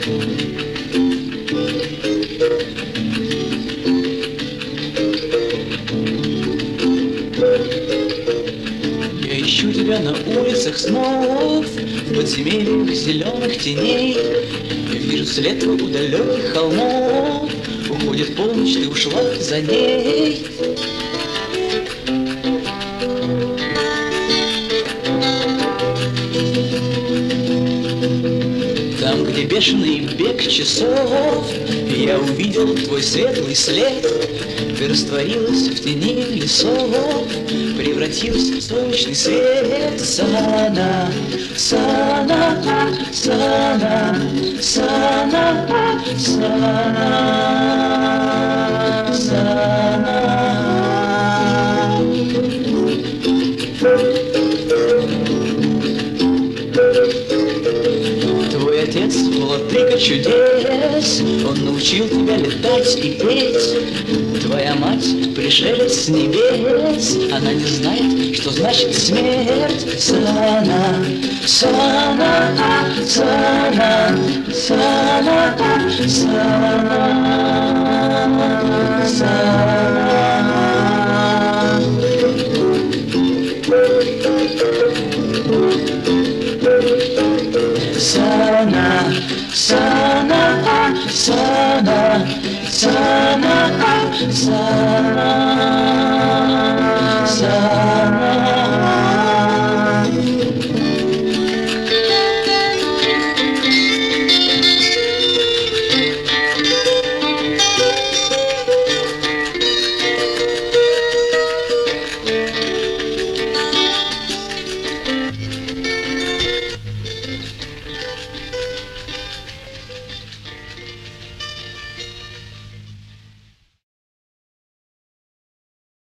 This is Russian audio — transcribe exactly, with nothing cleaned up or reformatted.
Я ищу тебя на улицах снов, в подземельях зеленых теней. Я вижу след твой у далеких холмов. Уходит полночь, ты ушла за ней. Там, где бешеный бег часов, я увидел твой светлый след. Ты растворилась в тени лесов, превратилась в солнечный свет. Сана, Сана, Сана, Сана, Сана, Сана. Твой отец — владыка чудес, он научил тебя летать и петь. Твоя мать — пришелец с небес, она не знает, что значит смерть. Сана, Сана, Сана, Сана, Сана, Сана.